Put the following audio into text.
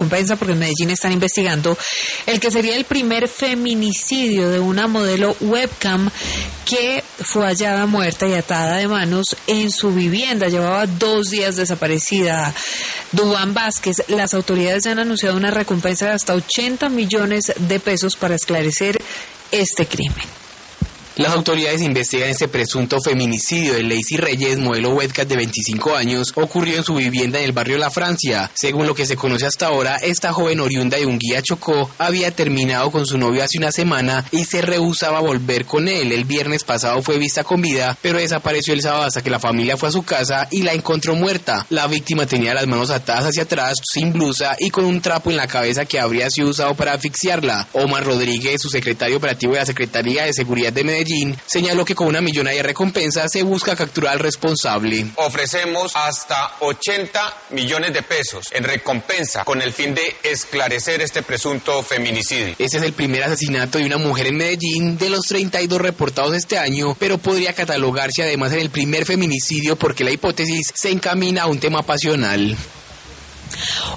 recompensa porque en Medellín están investigando el que sería el primer feminicidio de una modelo webcam que fue hallada muerta y atada de manos en su vivienda. Llevaba 2 días desaparecida. Duván Vázquez, las autoridades ya han anunciado una recompensa de hasta 80 millones de pesos para esclarecer este crimen. Las autoridades investigan este presunto feminicidio de Lacey Reyes, modelo webcam de 25 años, ocurrió en su vivienda en el barrio La Francia. Según lo que se conoce hasta ahora, esta joven oriunda de Unguía, Chocó, había terminado con su novio hace una semana y se rehusaba a volver con él. El viernes pasado fue vista con vida, pero desapareció el sábado hasta que la familia fue a su casa y la encontró muerta. La víctima tenía las manos atadas hacia atrás, sin blusa y con un trapo en la cabeza que habría sido usado para asfixiarla. Omar Rodríguez, su secretario operativo de la Secretaría de Seguridad de Medellín, señaló que con una millonaria recompensa se busca capturar al responsable. Ofrecemos hasta 80 millones de pesos en recompensa con el fin de esclarecer este presunto feminicidio. Este es el primer asesinato de una mujer en Medellín de los 32 reportados este año, pero podría catalogarse además en el primer feminicidio porque la hipótesis se encamina a un tema pasional.